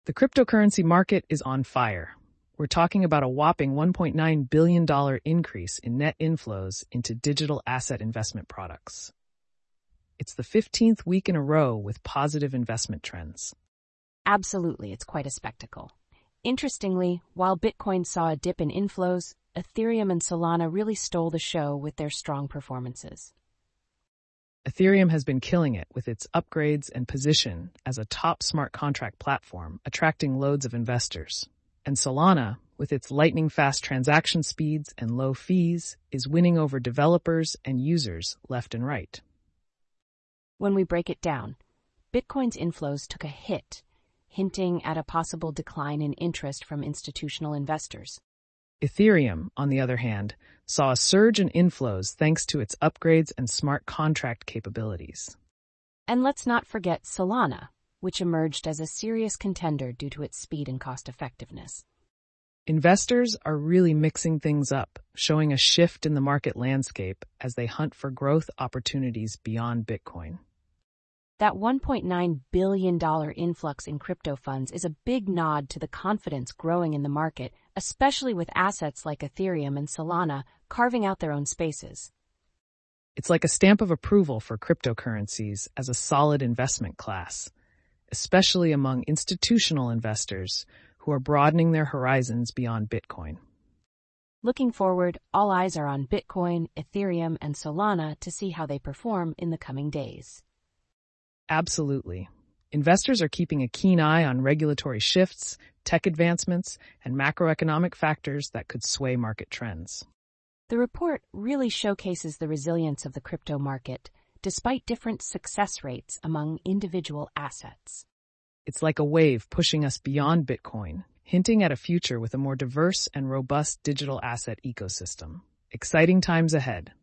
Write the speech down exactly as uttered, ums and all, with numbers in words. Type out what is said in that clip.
The cryptocurrency market is on fire. We're talking about a whopping one point nine billion dollars increase in net inflows into digital asset investment products. It's the fifteenth week in a row with positive investment trends. Absolutely, it's quite a spectacle. Interestingly, while Bitcoin saw a dip in inflows, Ethereum and Solana really stole the show with their strong performances. Ethereum has been killing it with its upgrades and position as a top smart contract platform, attracting loads of investors. And Solana, with its lightning-fast transaction speeds and low fees, is winning over developers and users left and right. When we break it down, Bitcoin's inflows took a hit, hinting at a possible decline in interest from institutional investors. Ethereum, on the other hand, saw a surge in inflows thanks to its upgrades and smart contract capabilities. And let's not forget Solana, which emerged as a serious contender due to its speed and cost-effectiveness. Investors are really mixing things up, showing a shift in the market landscape as they hunt for growth opportunities beyond Bitcoin. That one point nine billion dollars influx in crypto funds is a big nod to the confidence growing in the market, especially with assets like Ethereum and Solana carving out their own spaces. It's like a stamp of approval for cryptocurrencies as a solid investment class, especially among institutional investors who are broadening their horizons beyond Bitcoin. Looking forward, all eyes are on Bitcoin, Ethereum, and Solana to see how they perform in the coming days. Absolutely. Investors are keeping a keen eye on regulatory shifts, tech advancements, and macroeconomic factors that could sway market trends. The report really showcases the resilience of the crypto market, despite different success rates among individual assets. It's like a wave pushing us beyond Bitcoin, hinting at a future with a more diverse and robust digital asset ecosystem. Exciting times ahead.